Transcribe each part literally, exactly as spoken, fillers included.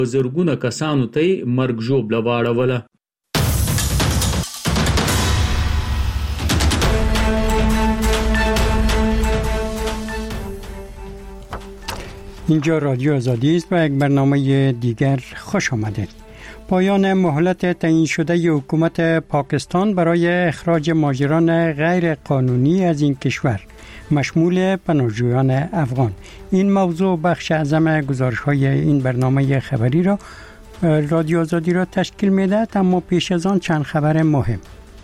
زرګونه کسانو ته مرګ ژوبله واړوله. اینجا رادیو آزادی است و یک برنامه دیگر خوش آمدید. پایان مهلت تعیین شده حکومت پاکستان برای اخراج مهاجران غیر قانونی از این کشور مشمول پناهجویان افغان. این موضوع بخش اعظم گزارش‌های این برنامه خبری را رادیو آزادی را تشکیل می‌دهد، اما پیش از آن چند خبر مهم.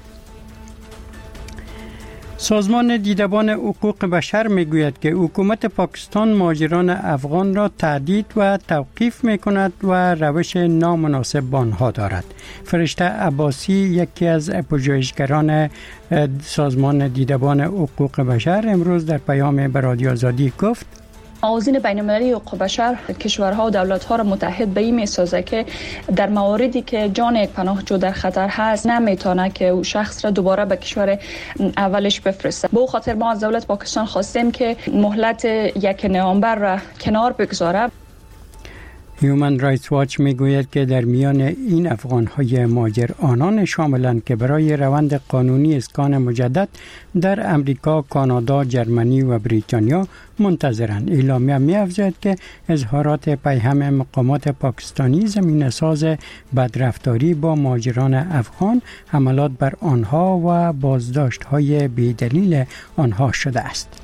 سازمان دیدبان حقوق بشر میگوید که حکومت پاکستان مهاجران افغان را تهدید و توقیف میکند و روش نامناسب با آنها دارد. فرشته عباسی، یکی از پژوهشگران سازمان دیدبان حقوق بشر، امروز در پیام به رادیو آزادی گفت: آذین بین‌المللی حقوق بشر کشورها و دولت‌ها را متحد به این می‌سازد که در مواردی که جان یک پناهجو در خطر هست نمیتونه که او شخص را دوباره به کشور اولش بفرسته. به خاطر ما از دولت پاکستان خواستیم که مهلت یک نوامبر را کنار بگذاره. هیومن رایتس واچ میگوید که در میان این افغان‌های مهاجر آنان شاملند که برای روند قانونی اسکان مجدد در امریکا، کانادا، جرمنی و بریتانیا منتظرند. اعلامیه می‌افزاید که اظهارات پیهم مقامات پاکستانی زمینه‌ساز بدرفتاری با مهاجران افغان، حملات بر آنها و بازداشت‌های بی‌دلیل آنها شده است.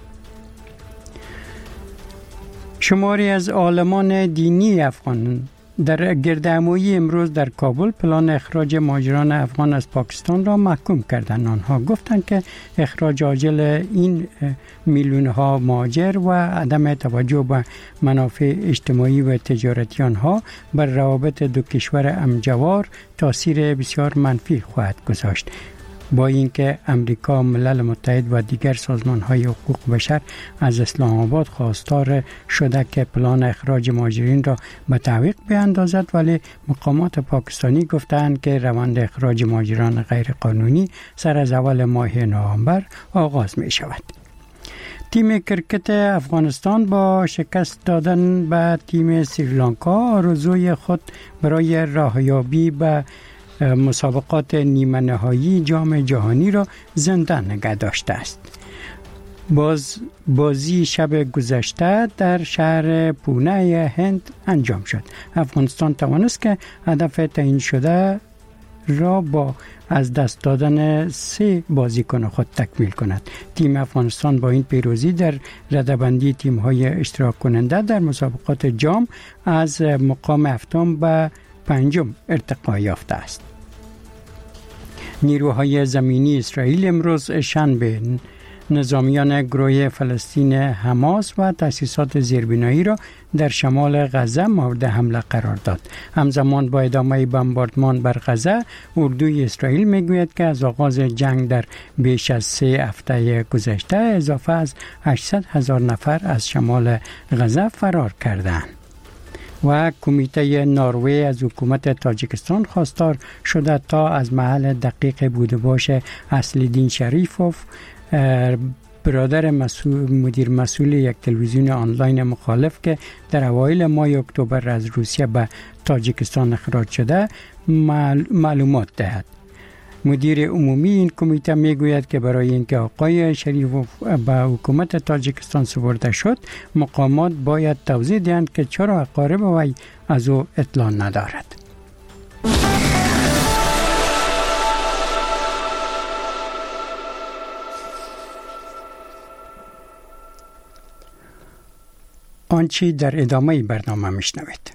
شماری از عالمان دینی افغان در گردهمایی امروز در کابل پلان اخراج مهاجران افغان از پاکستان را محکوم کردند. آنها گفتند که اخراج عاجل این میلیون‌ها مهاجر و عدم توجه به منافع اجتماعی و تجارتی آنها بر روابط دو کشور همجوار تاثیر بسیار منفی خواهد گذاشت. با اینکه امریکا، ملل متحد و دیگر سازمان‌های حقوق بشر از اسلام آباد خواستار شده که پلان اخراج مهاجرین را به تعویق بیاندازد، ولی مقامات پاکستانی گفتند که روند اخراج مهاجران غیر قانونی سر از اول ماه نوامبر آغاز می شود. تیم کرکت افغانستان با شکست دادن به تیم سریلانکا آرزوی خود برای راهیابی به مسابقات نیمه نهایی جام جهانی را زنده نگه داشته است. باز بازی شب گذشته در شهر پونه هند انجام شد. افغانستان توانست که هدف تعیین شده را با از دست دادن سه بازیکن خود تکمیل کند. تیم افغانستان با این پیروزی در رده‌بندی تیم‌های اشتراک کننده در مسابقات جام از مقام هفتم به پنجم ارتقا یافته است. نیروهای زمینی اسرائیل امروز شنبه نظامیان گروه فلسطین حماس و تأسیسات زیربنایی را در شمال غزه مورد حمله قرار داد. همزمان با ادامه بمباردمان بر غزه، اردوی اسرائیل میگوید که از آغاز جنگ در بیش از سه هفته گذشته اضافه از هشتصد هزار نفر از شمال غزه فرار کردند. و کمیته نروژ از حکومت تاجیکستان خواستار شده تا از محل دقیق بود باش اصل‌الدین شریفوف، برادر مسئول مدیر مسئول یک تلویزیون آنلاین مخالف که در اوایل ماه اکتبر از روسیه به تاجیکستان اخراج شده معلومات دهد. مدیر عمومی این کمیته میگوید که برای اینکه آقای شریفوف به حکومت تاجیکستان سپرده شد، مقامات باید توضیح دهند که چرا اقارب وی از او اطلاع ندارد. آنچه در ادامه برنامه میشنوید.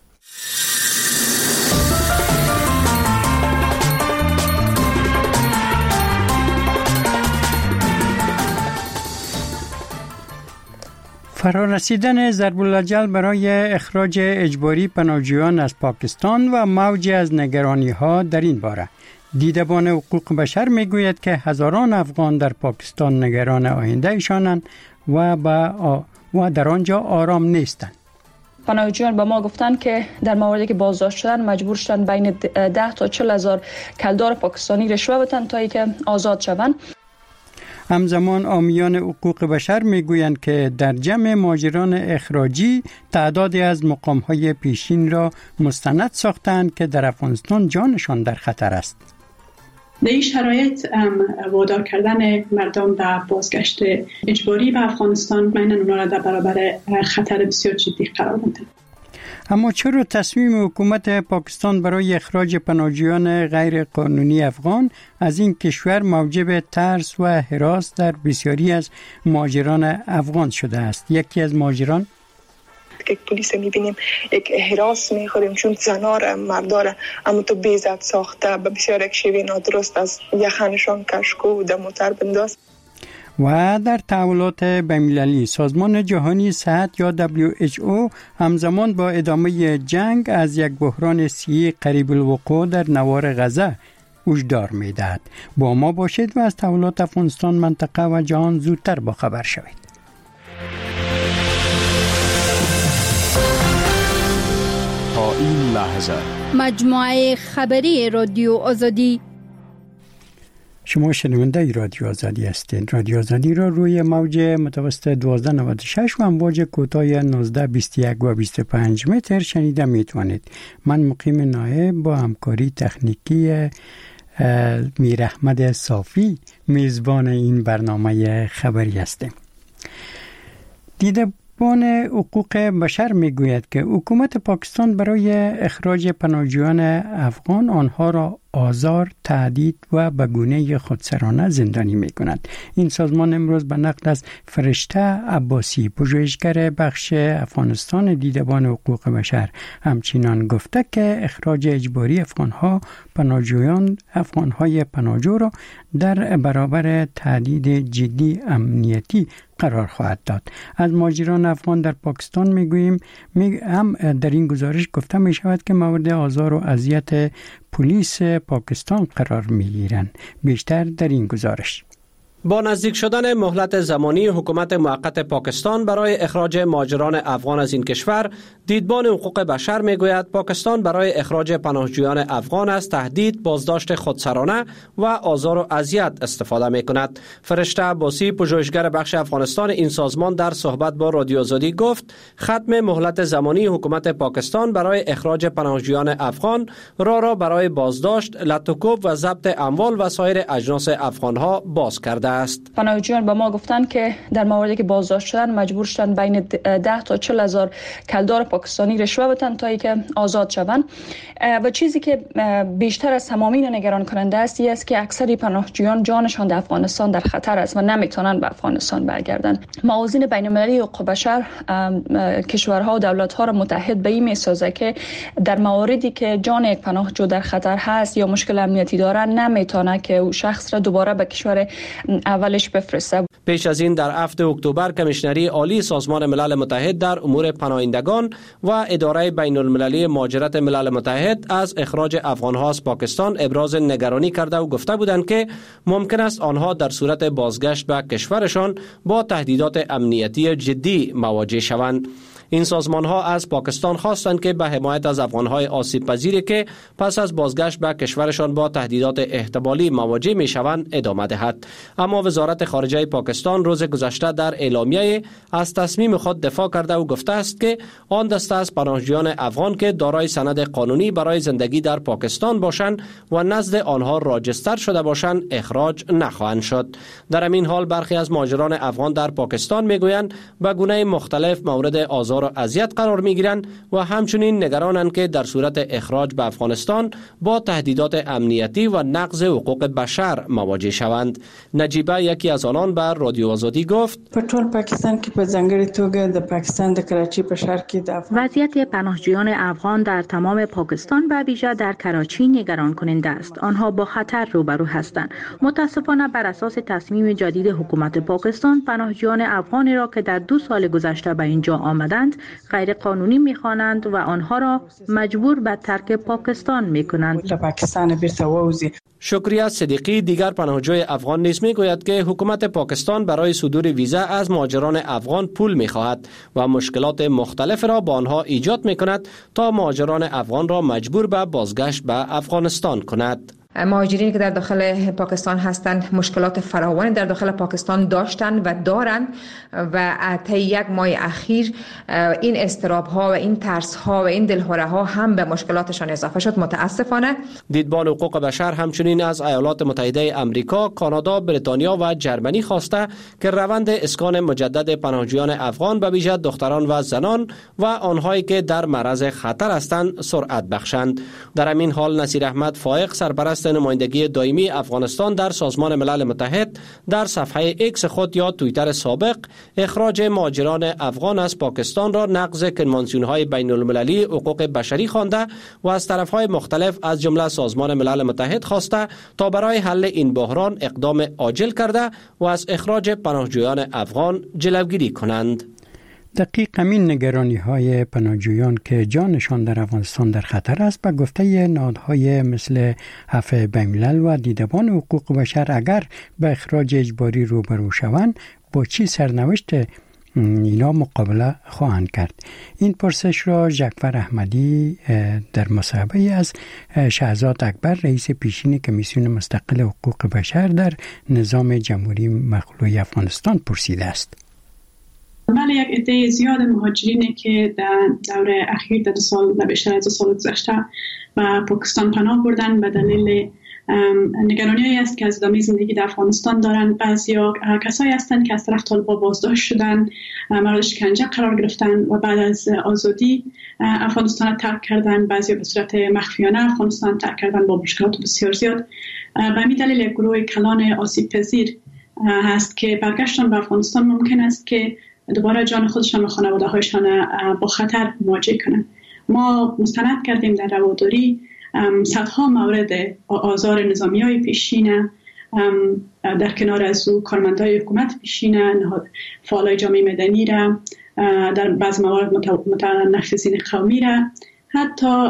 فرارسیدن ضرب الاجل برای اخراج اجباری پناهجویان از پاکستان و موج از نگرانی‌ها در این باره. دیدبان حقوق بشر میگوید که هزاران افغان در پاکستان نگران آینده ایشانند و با و در آنجا آرام نیستند. پناهجویان به ما گفتن که در موردی که بازداشت شدن مجبور شدن بین ده تا چهل هزار کلدار پاکستانی رشوه بدن تا اینکه آزاد شوند. همزمان حامیان حقوق بشر میگویند که در جمع مهاجران اخراجی تعدادی از مقام‌های پیشین را مستند ساختند که در افغانستان جانشان در خطر است. در این شرایط وادار کردن مردم به بازگشت اجباری به افغانستان معنی اونا را در برابر خطر بسیار جدی قرار میده. اما چرا تصمیم حکومت پاکستان برای اخراج پناهجویان غیر قانونی افغان از این کشور موجب ترس و هراس در بسیاری از مهاجران افغان شده است؟ یکی از مهاجران: که پلیس میبینیم یک هراس میخوریم چون زنار مرداره اما تو بیزت ساخته به بسیار یک شیوه نادرست از یخنشان کشکو و دموتر بنداز. و در تحولات بین‌المللی سازمان جهانی صحت یا دبلیو اچ او همزمان با ادامه جنگ از یک بحران صحی قریب الوقوع در نوار غزه هشدار می‌دهد. با ما باشید و از تحولات افغانستان، منطقه و جهان زودتر با خبر شوید. تا این لحظه مجموعه خبری رادیو آزادی. شما شنونده رادیو آزادی هستید. رادیو آزادی را روی موج متوسط دوازده نود و شش و امواج کوتاه نوزده بیست و یک و بیست و پنج متر شنیده میتوانید. من مقیم نایب با همکاری تکنیکی میر احمد صافی میزبان این برنامه خبری هستیم. دیده بان حقوق بشر میگوید که حکومت پاکستان برای اخراج پناهجویان افغان آنها را آزار، تهدید و به گونه خودسرانه زندانی می کند. این سازمان امروز به نقل از فرشته عباسی، پژوهشگر بخش افغانستان دیدبان حقوق بشر، همچنان گفته که اخراج اجباری افغانها پناهجویان افغانهای پناهجو را در برابر تهدید جدی امنیتی قرار خواهد داد. از مهاجران افغان در پاکستان میگوییم می هم در این گزارش گفته می شود که مورد آزار و اذیت پلیس پاکستان قرار می گیرند. بیشتر در این گزارش. با نزدیک شدن مهلت زمانی حکومت موقت پاکستان برای اخراج مهاجران افغان از این کشور، دیدبان حقوق بشر میگوید پاکستان برای اخراج پناهجویان افغان از تهدید، بازداشت خودسرانه و آزار و اذیت استفاده می کند. فرشته عباسی، پژوهشگر بخش افغانستان این سازمان، در صحبت با رادیو آزادی گفت ختم مهلت زمانی حکومت پاکستان برای اخراج پناهجویان افغان را را برای بازداشت، لطوکوب و ضبط اموال و سایر اجناس افغانها باز کرده است. پناهجویان به ما گفتند که در موردی که بازداشت شدن مجبور شدن بین ده تا چهل هزار کلدار پاکستانی رشوه بدن تا اینکه آزاد شوند. و چیزی که بیشتر از تمامین نگران کننده است این است که اکثر پناهجویان جانشان در افغانستان در خطر است و نمیتونن به افغانستان برگردند. موازین بین المللی حقوق بشر کشورها و دولت‌ها را متحد به این می‌سازه که در مواردی که جان یک پناهجو در خطر هست یا مشکل امنیتی داره نمیتونه که او شخص را دوباره به کشور اولش بفرسته. پیش از این در هفتم اکتبر کمیشنری عالی سازمان ملل متحد در امور پناهندگان و اداره بین المللی مهاجرت ملل متحد از اخراج افغانها از پاکستان ابراز نگرانی کرده و گفته بودند که ممکن است آنها در صورت بازگشت به کشورشان با تهدیدات امنیتی جدی مواجه شوند. این سازمان ها از پاکستان خواستند که به حمایت از افغانهای آسیب پذیری که پس از بازگشت به کشورشان با تهدیدات احتمالی مواجه می شوند ادامه دهد. اما وزارت خارجه پاکستان روز گذشته در اعلامیه از تصمیم خود دفاع کرده و گفته است که آن دسته از پناهجویان افغان که دارای سند قانونی برای زندگی در پاکستان باشند و نزد آنها راجستر شده باشند اخراج نخواهند شد. در همین حال برخی از مهاجران افغان در پاکستان میگویند به گونه مختلف مورد آزار و اذیت قرار میگیرند و همچنین نگرانند که در صورت اخراج به افغانستان با تهدیدات امنیتی و نقض حقوق بشر مواجه شوند. نجیبه یکی از آنان به رادیو آزادی گفت په ټول پاکستان کې په ځانګړي توګه د پاکستان د کراچي په ښار کې د وضعیت پناهجویان افغان در تمام پاکستان و ویژه در کراچی نگران کننده است. آنها با خطر روبرو هستند. متاسفانه بر اساس تصمیم جدید حکومت پاکستان پناهجویان افغانی را که در دو سال گذشته به اینجا آمدند غیر قانونی می‌خوانند و آنها را مجبور به ترک پاکستان می‌کنند. پاکستان بیرته ووزي. شکریه صدیقی دیگر پناهجوی افغان نیز میگوید که حکومت پاکستان برای صدور ویزا از مهاجران افغان پول میخواهد و مشکلات مختلف را با آنها ایجاد میکند تا مهاجران افغان را مجبور به بازگشت به افغانستان کند. مهاجرینی که در داخل پاکستان هستند مشکلات فراوانی در داخل پاکستان داشتند و دارند و طی یک ماه اخیر این اضطراب ها و این ترس ها و این دلهره ها هم به مشکلاتشان اضافه شد. متاسفانه دیدبان حقوق بشر همچنین از ایالات متحده آمریکا، کانادا، بریتانیا و جرمنی خواسته که روند اسکان مجدد پناهجویان افغان به ویژه دختران و زنان و آنهایی که در معرض خطر هستند سرعت بخشند. در همین حال نصیر احمد فائق، سرپرست نمایندگی دائمی افغانستان در سازمان ملل متحد، در صفحه ایکس خود یا توییتر سابق اخراج مهاجران افغان از پاکستان را نقض کنوانسیون‌های بین المللی حقوق بشری خوانده و از طرف‌های مختلف از جمله سازمان ملل متحد خواسته تا برای حل این بحران اقدام عاجل کرده و از اخراج پناهجویان افغان جلوگیری کنند. دقیق همین نگرانی های پناهجویان که جانشان در افغانستان در خطر است به گفته نهادهای مثل عفو بین‌الملل و دیدبان حقوق بشر اگر به اخراج اجباری روبرو شوند با چی سرنوشت اینا مقابله خواهند کرد؟ این پرسش را جعفر احمدی در مصاحبه از شهزاد اکبر رئیس پیشین کمیسیون مستقل حقوق بشر در نظام جمهوری مخلوع افغانستان پرسیده است. بله، یک عده زیاد مهاجرینی که در دوره اخیر در سال در بیشتر از سال گذشته به پاکستان پناه بردن به دلیل نگرانی است که از ادامه زندگی در افغانستان دارند. بعضیا کسایی هستند که از طرف طالبان بازداشت شدن، مورد شکنجه قرار گرفتن و بعد از آزادی افغانستان ترک کردن. بعضیا به صورت مخفیانه افغانستان ترک کردن با مشکلات بسیار زیاد. به همین دلیل یک گروه کلان آسیب پذیر هست که برگشتن به افغانستان ممکن است که دوباره جان خودشان و خانواده هایشان با خطر مواجه کنند. ما مستند کردیم در رواداری صدها مورد آزار نظامی های پیشین، در کنار از او کارمندای حکومت پیشین، فعالای جامعه مدنی را، در بعض موارد متنفذین قومی را، حتی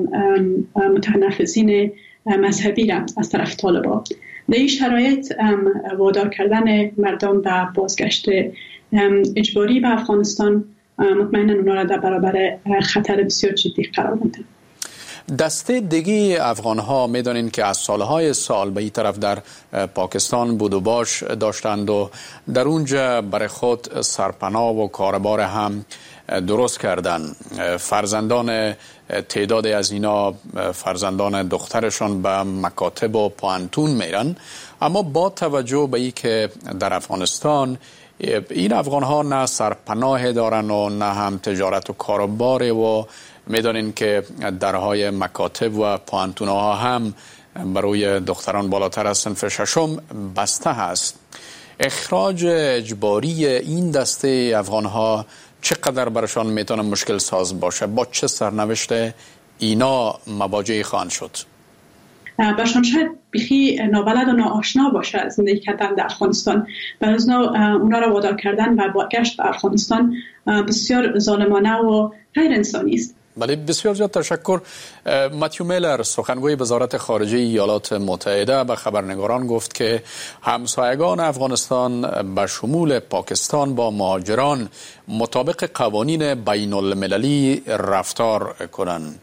متنفذین مذهبی را از طرف طالبان. در این شرایط وادار کردن مردم به بازگشت اجباری به افغانستان مطمئنا اونا را در برابر خطر بسیار جدی قرار میده. دسته دیگه افغان ها میدانین که از سالهای سال به این طرف در پاکستان بود و باش داشتند و در اونجا برای خود سرپناه و کاربار هم درست کردن. فرزندان تعدادی از اینا فرزندان دخترشان به مکاتب و پوانتون میرن، اما با توجه به ای که در افغانستان این افغان ها نه سرپناه دارن و نه هم تجارت و کاروبار و میدانین که درهای مکاتب و پوانتون ها هم برای دختران بالاتر از صنف ششم بسته هست. اخراج اجباری این دسته افغان ها چقدر برشان میتونه مشکل ساز باشه؟ با چه سرنوشت اینا مواجه خواهند شد؟ برشان شاید بیخی نابلد و ناآشنا باشه از زندگی کردن در افغانستان. برای اونا را وادار کردن و بازگشت به افغانستان بسیار ظالمانه و غیر انسانی است. بله، بسیار زیاد تشکر. متیو میلر، سخنگوی وزارت خارجه ایالات متحده، به خبرنگاران گفت که همسایگان افغانستان به شمول پاکستان با مهاجران مطابق قوانین بین المللی رفتار کنند.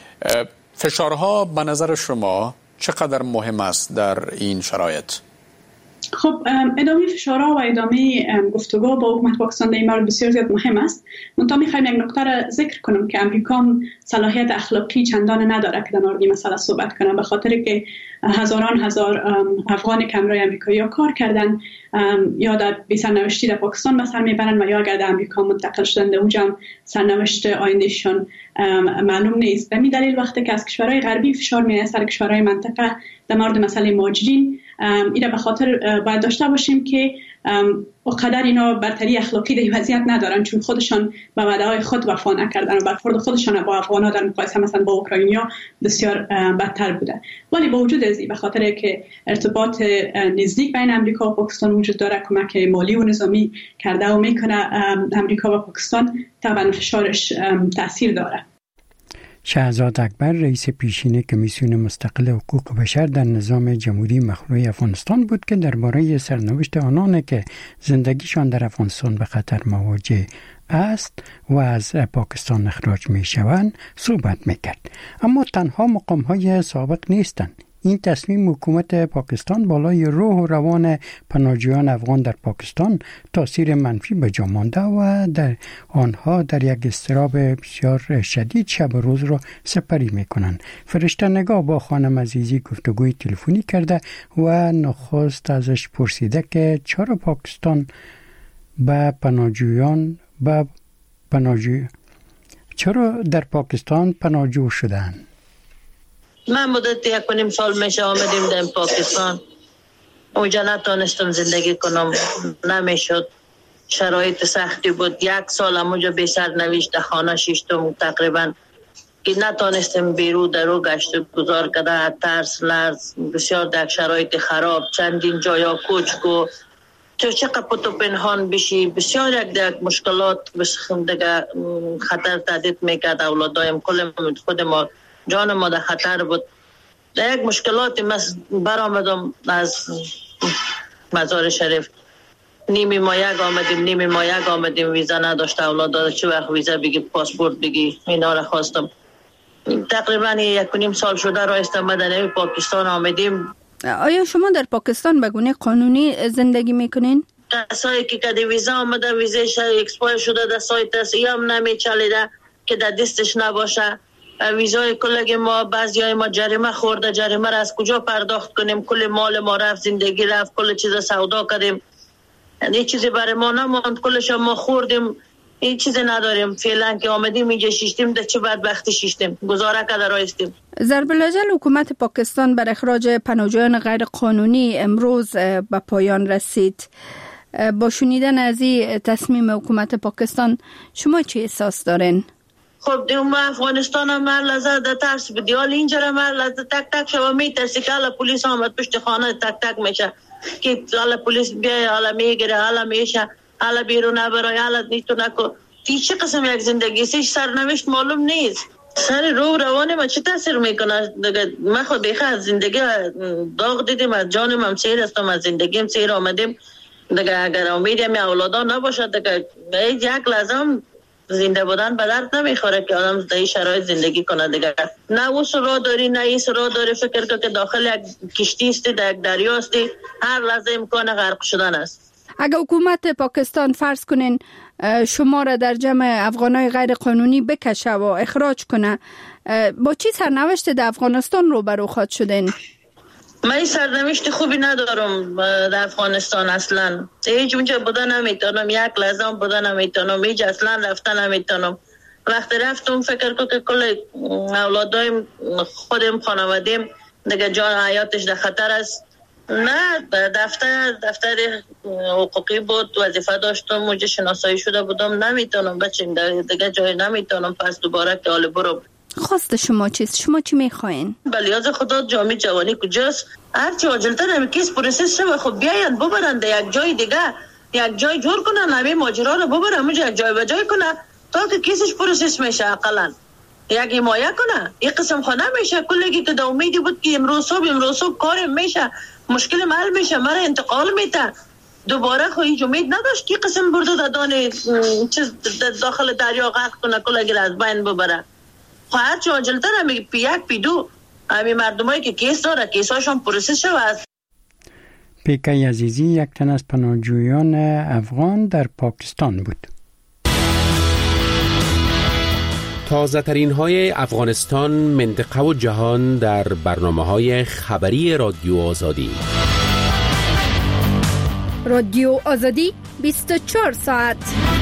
فشارها به نظر شما چقدر مهم است در این شرایط؟ خب ادامه فشارها و ادامه گفتگو با حکومت پاکستان در این مورد بسیار زیاد مهم است. منتها میخوایم یک نکته را ذکر کنم که امریکا صلاحیت اخلاقی چندان نداره که در مورد این مسئله صحبت کنه، به خاطر که هزاران هزار افغان که همراه امریکایی کار کردن یا در بی سرنوشتی در پاکستان به سر میبرن و یا اگر در امریکا منتقل شدن در اونجا هم سرنوشت آیندهشان معلوم نیست. به همین دلیل وقتی که از کشورهای غربی فشار میاد سر کشورهای منطقه در مورد مسئله مهاجرین، اینا به خاطر باید داشته باشیم که اقدر اینا برتری اخلاقی در وضعیت ندارن، چون خودشان به وعده‌های خود وفا نکردن و برخورد خودشان با افغان‌ها در مقایسه مثلا با اوکراینیا بسیار بدتر بوده. ولی با وجود از این، به خاطر که ارتباط نزدیک بین امریکا و پاکستان وجود داره، کمک مالی و نظامی کرده و میکنه امریکا و پاکستان، طبعا فشارش تاثیر داره. شهزاد اکبر، رئیس پیشین کمیسیون مستقل حقوق بشر در نظام جمهوری مخلوع افغانستان بود که درباره سرنوشت آنان که زندگیشان در افغانستان به خطر مواجه است و از پاکستان اخراج می شوند صحبت می کرد. اما تنها مقام های سابق نیستند. این تصمیم حکومت پاکستان بالای روح و روان پناهجویان افغان در پاکستان تاثیر منفی به جا مانده و در آنها در یک اضطراب بسیار شدید شب و روز را سپری میکنند. فرشته نگاه با خانم عزیزی گفتگوی تلفنی کرده و نخست ازش پرسیده که چرا پاکستان به پناهجویان به پناهجوی چرا در پاکستان پناهجو شدن؟ من مدت یک و نیم سال میشه آمدیم در پاکستان. اونجا نتانستم زندگی کنم، نمیشد، شرایط سختی بود. یک سال اونجا بی سرنوشت خانه شیشتم تقریبا که نتانستم بیرو درو گشت گذار کرده، ترس لرز بسیار در شرایط خراب، چندین جایا کوچ کو تو چقدر پتو پنهان بشی، بسیار یک دیگه مشکلات دیگه خطر تهدید میکرد. اولادایم کل خود ما جان ما در خطر بود. در یک مشکلاتی من برآمدم از مزار شریف، نیمی ما یک آمدیم نیمی ما یک آمدیم ویزا نداشت اولادا، چه وقت ویزا بگی پاسپورت بگی اینا را خواستم. تقریبا یک و نیم سال شده رایستم مدنی پاکستان آمدیم. آیا شما در پاکستان به گونه قانونی زندگی میکنین؟ کسایی که کدی ویزا آمده ویزاش اکسپایر شده در سایت است یا هم نمیچلیده که در دستش نباشه. ویزای کلگی ما بعضیای ما جریمه خورده، جریمه را از کجا پرداخت کنیم؟ کل مال ما رفت، زندگی رفت، کل چیز سودا کردیم، یعنی چیزی برای ما نماند، کلش ما خوردیم، این چیزی نداریم. فعلا که آمدیم اینجا شیشتیم، در چه بدبختی شیشتیم، گزاره کرده رایستیم. ضرب الاجل حکومت پاکستان بر اخراج پناهجویان غیر قانونی امروز به پایان رسید. با شنیدن از این تصمیم حکومت پاکستان شما چه احساس دارین؟ خب دیگه افغانستان هم هر لحظه در ترس بدی، حال اینجا هم هر لحظه تک تک شما میترسی که حالا پولیس آمد پشت خانه تک تک میشه که حالا پولیس بیای، حالا میگیره، حالا میشه، حالا بیرون نبرای، حالا نیتو نکو. تی چه قسم یک زندگی سیش سرنوشت معلوم نیست. سر رو روان ما چه تاثیر میکنه؟ من خود دیگه از زندگی داغ دیدیم، از جانم هم سیر هستم، از زندگیم سیر آمدیم دیگه. اگر امیدیم اولادا نباشد دیگه یک لازم زنده بودن به درد نمیخوره که آدم در این شرایط زندگی کنه دیگه. نه او سرا داری نه این سرا داری، فکر که داخل یک کشتی استی، در یک دریا استی، هر لحظه امکان غرق شدن است. اگه حکومت پاکستان فرض کنین شما را در جمع افغانای غیر قانونی بکشه و اخراج کنه، با چی سرنوشت در افغانستان رو برو خواهد شدین؟ من این سرنوشت خوبی ندارم در افغانستان اصلا. هیچ اونجا بودن نمیتونم، یک لحظه بودن نمیتونم، هیچ اصلا رفتن نمیتونم. وقتی رفتم فکر کنم که کل اولادایم خودم خانوادیم دیگه جان حیاتش در خطر است. نه دفتر دفتر حقوقی بود، وظیفه داشتم، اونجا شناسایی شده بودم، نمیتونم بچه دیگه جای نمیتونم. پس دوباره که حال برو. خواست شما چیست؟ شما چی میخواین؟ بلیاز خدا جامعه جوانی کجاست؟ هر چی عاجلتر همین کیس پروسس شده، خب بیاین ببرن در یک جای دیگه، یک جای جور کنن، همین ماجرا رو ببرن اونجا یک جای به جای کنن تا که کیسش پروسس میشه. اقلا یک حمایه کنه. این قسم خانه میشه کلگی که در امیدی بود که امروز صبح امروز صبح کارم میشه، مشکل حل میشه، مرا انتقال میده. دوباره خو هیچ امید نداشت که قسم برده دادان چیز داخل دریا غرق کنه، کلگی از بین ببره. خواهد چه عاجلتر همی پی یک پی دو همی مردمایی که کیس داره کیساشون پروسس شود. پیکای عزیزی یک تن از پناهجویان افغان در پاکستان بود. تازه ترین های افغانستان، منطقه و جهان در برنامه های خبری رادیو آزادی. رادیو آزادی بیست و چهار ساعت.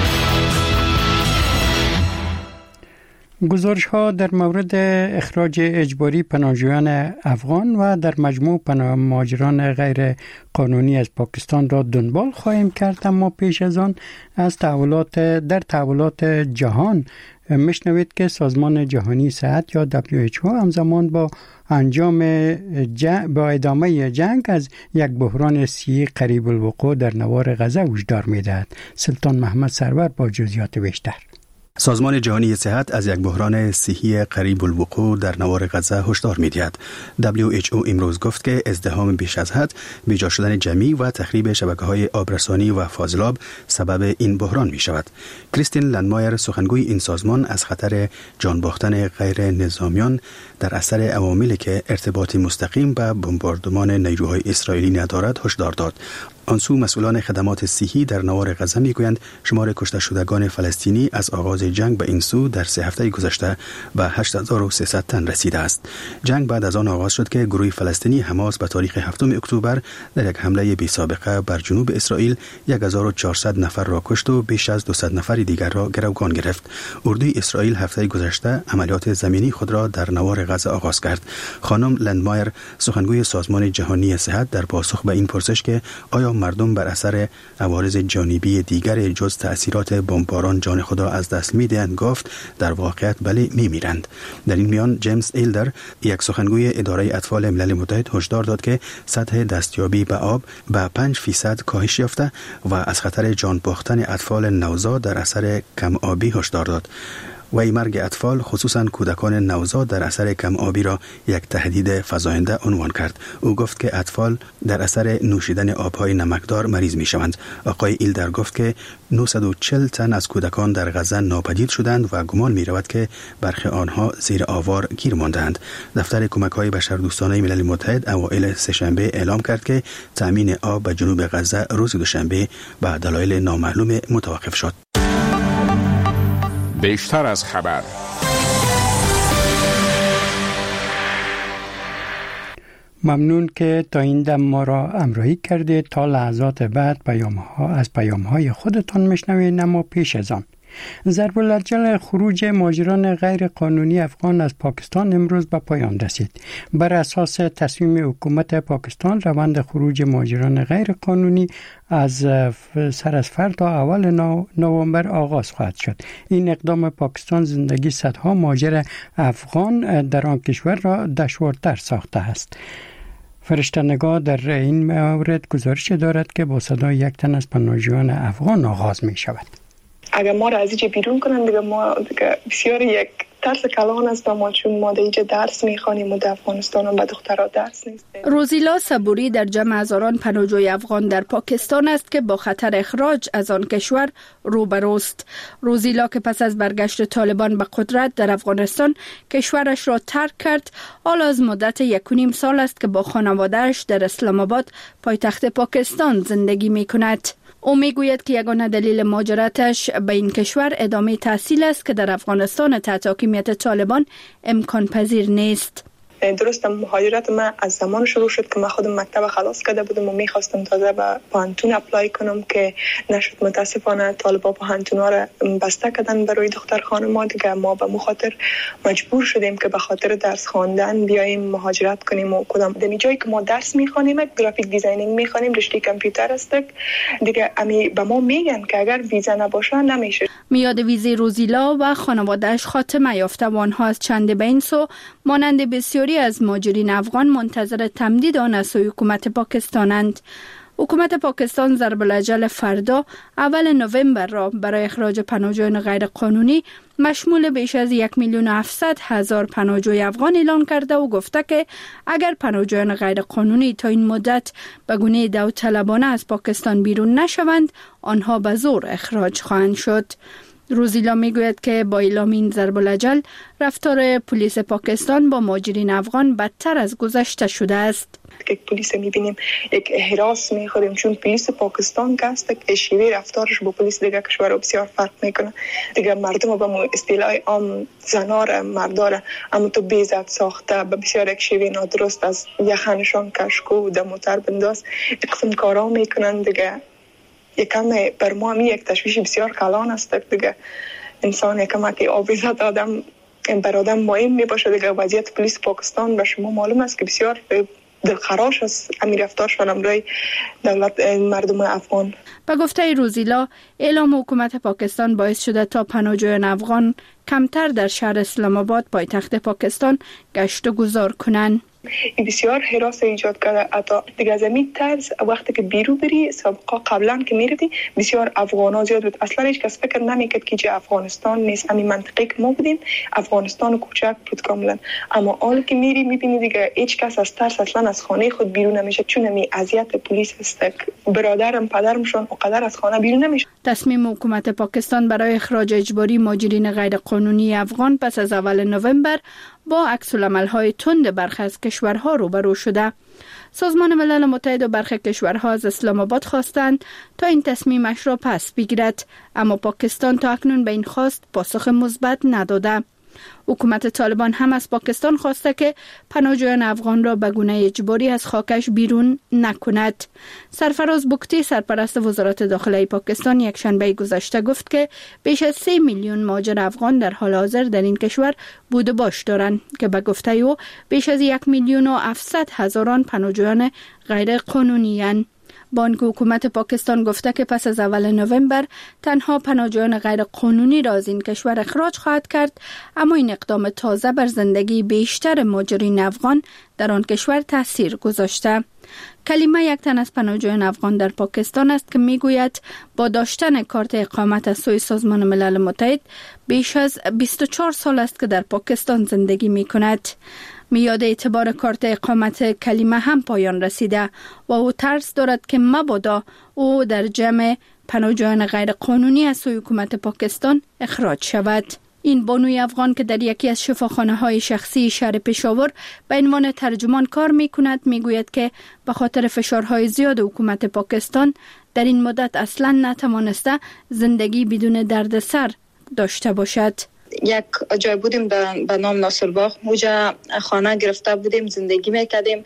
گزارش ها در مورد اخراج اجباری پناهجویان افغان و در مجموع پناه مهاجران غیر قانونی از پاکستان را دنبال خواهیم کرد، اما پیش از آن از تحولات در تحولات جهان مشنوید که سازمان جهانی صحت یا دبلیو اچ او همزمان با انجام جنگ با ادامه جنگ از یک بحران صحی قریب الوقوع در نوار غزه هشدار می‌دهد. سلطان محمد سرور با جزئیات بیشتر. سازمان جهانی صحت از یک بحران صحی قریب الوقوع در نوار غزه هشدار می‌دهد. دبلیو اچ او امروز گفت که ازدحام بیش از حد، بیجا شدن جمعی و تخریب شبکه‌های آبرسانی و فاضلاب سبب این بحران می‌شود. کریستین لندمایر سخنگوی این سازمان از خطر جان باختن غیر نظامیان در اثر عواملی که ارتباطی مستقیم به بمباردمان نیروهای اسرائیلی ندارد هشدار داد. آنسو مسئولان خدمات صحی در نوار غزه میگویند شمار کشته شدگان فلسطینی از آغاز جنگ به این سو در سه هفته گذشته به هشت هزار و سیصد تن رسیده است. جنگ بعد از آن آغاز شد که گروه فلسطینی حماس به تاریخ هفتم اکتبر در یک حمله بی سابقه بر جنوب اسرائیل هزار و چهارصد نفر را کشت و بیش از دویست نفر دیگر را گروگان گرفت. اردوی اسرائیل هفته گذشته عملیات زمینی خود را در نوار غزه آغاز کرد. خانم لندمایر سخنگوی سازمان جهانی صحت در پاسخ به این پرسش که آیا مردم بر اثر عوارض جانبی دیگر جز تأثیرات بمباران جان خود را از دست می‌دهند گفت در واقعیت بله می‌میرند. در این میان جیمز ایلدر یک سخنگوی اداره اطفال ملل متحد هشدار داد که سطح دستیابی به آب به پنج فیصد کاهش یافته و از خطر جان باختن اطفال نوزاد در اثر کم آبی هشدار داد. وی مرگ اطفال خصوصا کودکان نوزاد در اثر کم آبی را یک تهدید فزاینده عنوان کرد. او گفت که اطفال در اثر نوشیدن آبهای نمکدار مریض می شوند. آقای ایلدر گفت که نهصد و چهل تن از کودکان در غزه ناپدید شدند و گمان می رود که برخی آنها زیر آوار گیر ماندند. دفتر کمک های بشردوستانه ملل متحد اوایل سه‌شنبه اعلام کرد که تامین آب به جنوب غزه روز دوشنبه به دلایل نامعلوم متوقف شد. بیشتر از خبر. ممنون که تا این دم ما را همراهی کرده. تا لحظات بعد پیام ها از پیام های خودتان میشنوید. اما پیش از آن ضرب العجل خروج مهاجران غیر قانونی افغان از پاکستان امروز به پایان رسید. بر اساس تصمیم حکومت پاکستان روند خروج مهاجران غیر قانونی از سر از فردا اول نوامبر آغاز خواهد شد. این اقدام پاکستان زندگی صدها مهاجر افغان در آن کشور را دشوارتر ساخته است. فرشته‌نگار در این مورد گزارش دارد که با صدای یک تن از پناهجویان افغان آغاز می شود. اگر ما را از اینجا بیرون کنن دیگه ما دیگه بسیار یک ترس کلان است ما، چون ما در اینجا درس میخوانیم و در افغانستان هم به دخترها درس نیست. روزیلا صبوری در جمع هزاران پناهجوی افغان در پاکستان است که با خطر اخراج از آن کشور روبروست. روزیلا که پس از برگشت طالبان به قدرت در افغانستان کشورش را ترک کرد، حال از مدت یک و نیم سال است که با خانواده‌اش در اسلام آباد پایتخت پاکستان زندگی میکند. او میگوید که یگانه دلیل مهاجرتش به این کشور ادامه تحصیل است که در افغانستان تحت حاکمیت طالبان امکان پذیر نیست. درست مهاجرت من از زمان شروع شد که من خودم مکتب خلاص کرده بودم و میخواستم تازه به پانتون اپلای کنم که نشد. متاسفانه طالبا پانتونا را بسته کردن برای دختر خانم‌ها دیگه. ما به مخاطر مجبور شدیم که به خاطر درس خواندن بیایم مهاجرت کنیم و کدام در جایی که ما درس میخوانیم گرافیک دیزاینینگ میخوانیم، رشته کامپیوتر است دیگه. امی به ما میگن که اگر ویزا نباشه نمیشه. میاد ویزای روزیلا و خانواده‌اش خاتمه یافته و آنها از چند به این سو مانند بسیاری از مهاجرین افغان منتظر تمدید آن از سوی حکومت پاکستانند. حکومت پاکستان ضرب العجل فردا اول نوامبر را برای اخراج پناهجویان غیر قانونی مشمول بیش از یک میلیون و هفتصد هزار پناهجوی افغان اعلان کرده و گفته که اگر پناهجویان غیر قانونی تا این مدت به گونه داوطلبانه از پاکستان بیرون نشوند، آنها به زور اخراج خواهند شد. روزیلا میگوید که با اعلام این ضرب العجل رفتار پلیس پاکستان با مهاجرین افغان بدتر از گذشته شده است. یک پلیس میبینیم یک هراس میخوریم، چون پلیس پاکستان که است که شیوه رفتارش با پلیس دیگه کشور بسیار فرق میکنه. دیگه مردم با مو اصطلاح عام زنار مردار اما تو بیزت ساخته به بسیار یک شیوه نادرست از یخنشان کشکو و موتر بنداز یک قسم کارا میکنن دیگه. یکم بر ما می یک تشویش بسیار کلان است دیگه. انسان یکم که آویزت آدم بر آدم مهم می باشه دیگه. وضعیت پلیس پاکستان به شما معلوم است که بسیار دلخراش است امیر رفتارشان امروی دولت مردم افغان. به گفته روزیلا اعلام حکومت پاکستان باعث شده تا پناهجویان افغان کمتر در شهر اسلام آباد پایتخت پاکستان گشت و گذار کنند. این بسیار حراس ایجاد کرده. حتی دیگه از این طرز وقتی که بیرو بری سابقا قبلا که میردی بسیار افغانا زیاد بود. اصلا هیچ کس فکر نمیکرد که چه افغانستان نیست، همین منطقه که ما بودیم افغانستان کوچک بود کاملا. اما حالا که میری میبینی دیگه هیچ کس از ترس اصلا از خانه خود بیرون نمیشه، چون می اذیت پلیس است. برادرم پدرمشون اونقدر از خانه بیرون نمیشه. تصمیم حکومت پاکستان برای اخراج اجباری مهاجرین غیر قانونی افغان پس از اول نوامبر با عکس‌العمل‌های تند برخی از کشورها روبرو شده. سازمان ملل متحد و برخی کشورها از اسلام آباد خواستند تا این تصمیمش را پس بگیرد، اما پاکستان تا اکنون به این خواست پاسخ مثبت نداده. حکومت طالبان هم از پاکستان خواسته که پناهجویان افغان را به گونه اجباری از خاکش بیرون نکند. سرفراز بگتی سرپرست وزارت داخله پاکستان یک شنبه گذشته گفت که بیش از سه میلیون مهاجر افغان در حال حاضر در این کشور بود و باش دارند که به گفته او بیش از یک میلیون و هفتصد هزاران پناهجویان غیر قانونی اند. بانک حکومت پاکستان گفته که پس از اول نوامبر تنها پناهجویان غیر قانونی را از این کشور اخراج خواهد کرد، اما این اقدام تازه بر زندگی بیشتر مهاجرین افغان در آن کشور تاثیر گذاشته. کلیمه یک تن از پناهجویان افغان در پاکستان است که میگوید با داشتن کارت اقامت از سوی سازمان ملل متحد بیش از بیست و چهار سال است که در پاکستان زندگی می کند. میاد اعتبار کارت اقامت کلیمه هم پایان رسیده و او ترس دارد که مبادا او در جمع پناهجویان غیر قانونی از سوی حکومت پاکستان اخراج شود. این بانوی افغان که در یکی از شفاخانه های شخصی شهر پشاور به عنوان ترجمان کار می کند می گوید که به خاطر فشارهای زیاد حکومت پاکستان در این مدت اصلا نتوانسته زندگی بدون دردسر داشته باشد. یک جای بودیم به نام ناصرباغ، اونجا خانه گرفته بودیم، زندگی میکردیم.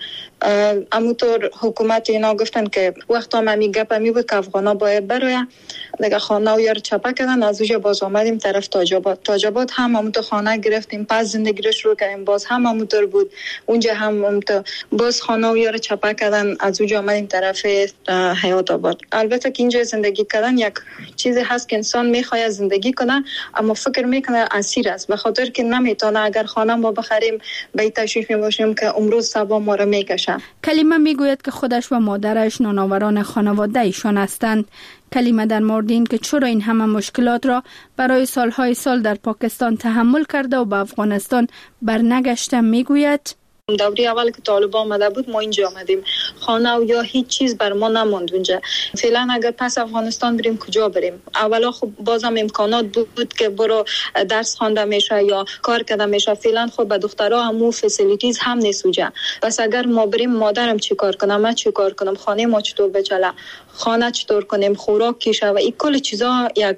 همونطور حکومت اینا گفتن که وقتا هم همی گپ همی بود که افغانا باید برای دیگه خانه و یار چپه کردن. از اونجا باز آمدیم طرف تاجاباد. تاجاباد هم همونطور خانه گرفتیم، پس زندگی رو شروع کردیم، باز هم همونطور بود. اونجا هم همونطور باز خانه و یار چپه کردن، از اونجا آمدیم طرف حیات آباد. البته که اینجا زندگی کردن یک چیزی هست که انسان میخواد زندگی کنه، اما فکر میکنه اسیر است، به خاطر که نمیتونه. اگر خانه ما بخریم به تشویش میباشیم که امروز صبح ما را میکشه. کلیمه میگوید که خودش و مادرش نانآوران خانواده ایشان هستند. کلیمه در مورد این که چرا این همه مشکلات را برای سالهای سال در پاکستان تحمل کرده و به افغانستان برنگشته میگوید: دوری اول که طالبان آمده بود ما اینجا آمدیم، خانه و یا هیچ چیز بر ما نماند اونجا. فعلا اگر پس افغانستان بریم کجا بریم؟ اولا خب بازم امکانات بود, بود که برو درس خوانده میشه یا کار کرده میشه. فعلا خب به دخترها همو فسیلیتیز هم نیست اونجا. پس اگر ما بریم مادرم چی کار کنم، من چی کار کنم، خانه ما چطور بچله، خانه چطور کنیم، خوراک کیشه و این کل چیزا یک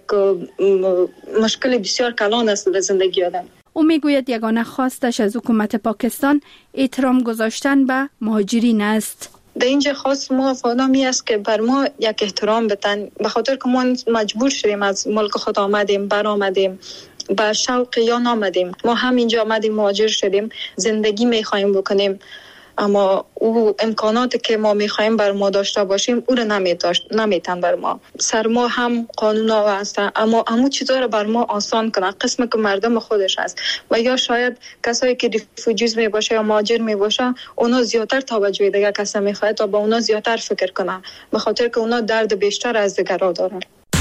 مشکل بسیار کلان است در زندگی آدم. او میگوید یگانه خواستش از حکومت پاکستان احترام گذاشتن به مهاجرین است. در اینجا خواست ما افغانامی است که بر ما یک احترام بتن، به خاطر که ما مجبور شدیم از ملک خود آمدیم، بر آمدیم، با شوق یا نامدیم. ما هم اینجا آمدیم، مهاجر شدیم، زندگی میخوایم بکنیم، اما او امکاناتی که ما میخوایم بر ما داشته باشیم او رو نمیداشت نمیتن بر ما. سر ما هم قانون ها هست، اما همون چیزا رو بر ما آسان کنه، قسم که مردم خودش است. و یا شاید کسایی که ریفوجیز می باشه یا مهاجر می باشه اونا زیادتر توجه دیگه کسا میخواد تا با اونا زیادتر فکر کنه، به خاطر که اونا درد بیشتر از دیگران دارن.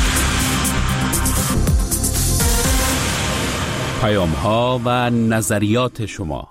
پیام ها و نظریات شما.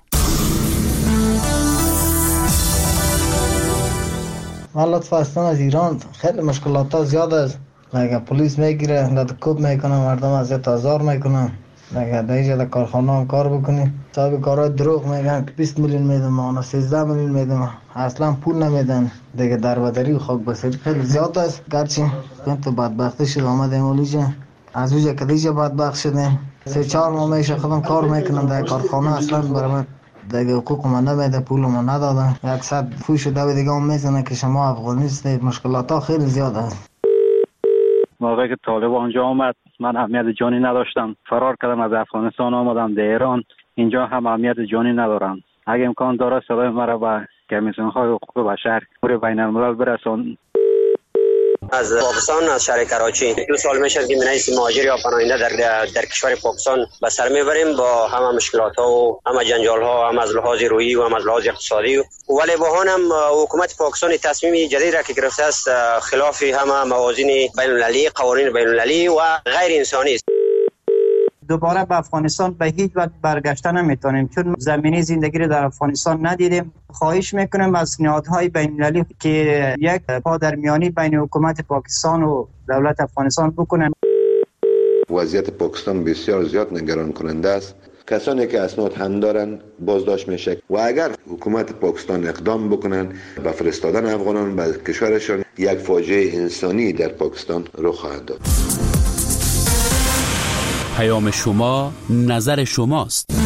من لطفا هستم از ایران. خیلی مشکلات ها زیاد است. اگه پلیس میگیره لطکوب میکنه، مردم اذیت آزار میکنن. اگه در اینجا در کارخانه هم کار بکنی صاحب کارهای دروغ میگن که بیست میلیون میدم، اونا سیزده میلیون میدم، اصلا پول نمیدن. دیگه دربدری و خاک بسیاری خیلی زیاد است. گرچه تو بدبختی شد آمدیم اولیجا، از اونجا که دیجا بدبخت شدیم. سه چهار ماه میشه خودم کار میکنم در کارخانه، اصلا برای من دیگه حقوق من نمیده، پول من ندادن. یک صد فوش دو دیگه هم میزنه که شما افغانیستید. مشکلات ها خیلی زیاد است. موقعی که طالب آنجا آمد من اهمیت جانی نداشتم، فرار کردم از افغانستان آمدم در ایران. اینجا هم اهمیت جانی ندارم. اگه امکان داره صدای مرا به کمیسیون های حقوق بشر پور بین الملل برسون. از پاکستان، از شهر کراچی. دو سال میشه که من از مهاجر یا پناهنده در در کشور پاکستان به سر میبریم با همه مشکلات ها و همه جنجال ها، هم از لحاظ روحی و هم از لحاظ اقتصادی. ولی با هم حکومت پاکستان تصمیم جدید را که گرفته است خلاف همه موازین بین المللی، قوانین بین المللی و غیر انسانی است. دوباره به افغانستان به هیچ وجه برگشتن نمیتونیم چون زمینی زندگی رو در افغانستان ندیدیم. خواهش میکنم از نهادهای بین المللی که یک پادرمیانی بین حکومت پاکستان و دولت افغانستان بکنن. وضعیت پاکستان بسیار زیاد نگران کننده است. کسانی که اسناد هم دارن بازداشت میشه و اگر حکومت پاکستان اقدام بکنن به فرستادن افغانان به کشورشان، یک فاجعه انسانی در پاکستان رخ خواهد داد. پیام شما، نظر شماست.